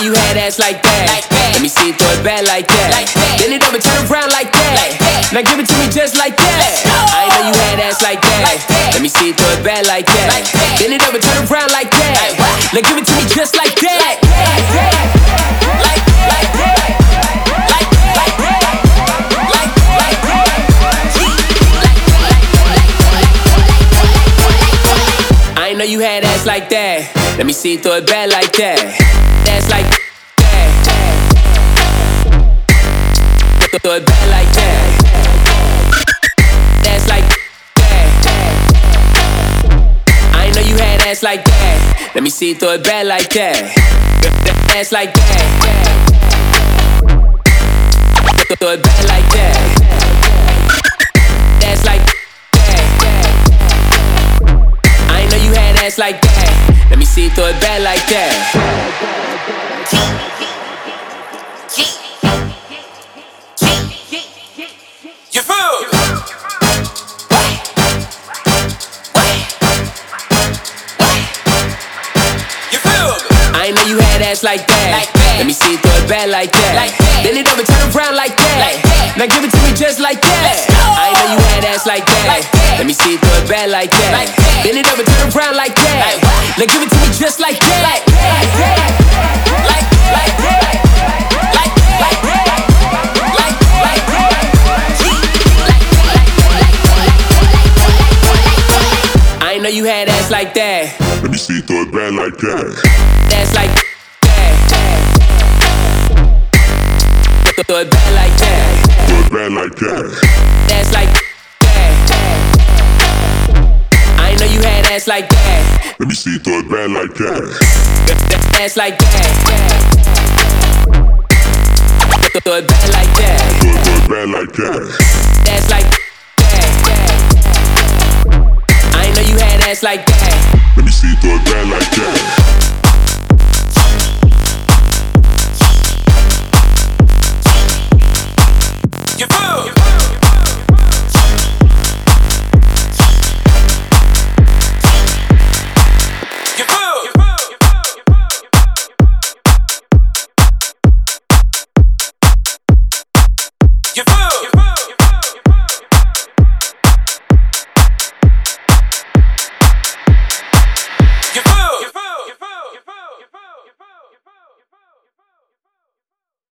you had ass like that. Let me see you throw it back like that. Bend it over, turn around like that. Now give it to me just like that. I know you had ass like that. Let me see you throw it back like that. Bend it over, turn around like that. Now give it to me just like that. I know you had ass like that. Let me see you throw it back like that. Ass like that. Throw it back like that. Ass like that. I know you had ass like that. Let me see you throw it back like that. Ass like that. Throw it back like that. Ass like ass like that. Let me see you throw it back like that. You feel? You feel? I know you had ass like that. Let me see you throw it back like that. Bend it over, turn around like that. Now give it to me just like that. I know you had ass like that. Let me see you throw it back like that. Bend it over, turn around like that. Now give it to me just like that. I know you had ass like that. Let me see you throw it back like that. Ass like that. Throw it back like that. Throw it back like that. Ass like that. I know you had ass like that. Let me see you throw it back like that. Ass like that. Throw it back like that. Throw it back like that. Ass like that. I know you had ass like that. Let me see you throw it back like that.